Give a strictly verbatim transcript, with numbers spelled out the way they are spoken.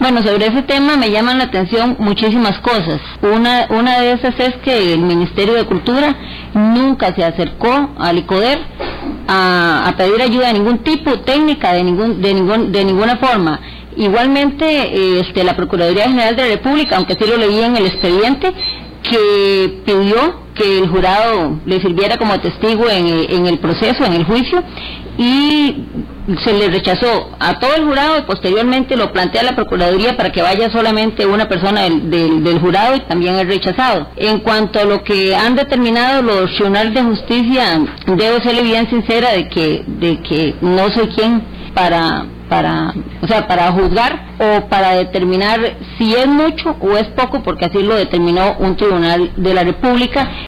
Bueno, sobre ese tema me llaman la atención muchísimas cosas. Una, una de esas es que el Ministerio de Cultura nunca se acercó al ICODER a, a pedir ayuda de ningún tipo, técnica, de ningún, de ningún, de ninguna forma. Igualmente, este, la Procuraduría General de la República, aunque sí lo leí en el expediente, que pidió que el jurado le sirviera como testigo en, en el proceso, en el juicio, y se le rechazó a todo el jurado y posteriormente lo plantea la Procuraduría para que vaya solamente una persona del, del, del jurado y también es rechazado. En cuanto a lo que han determinado los tribunales de justicia, debo serle bien sincera de que, de que no soy quien para... para, o sea, para juzgar o para determinar si es mucho o es poco, porque así lo determinó un tribunal de la República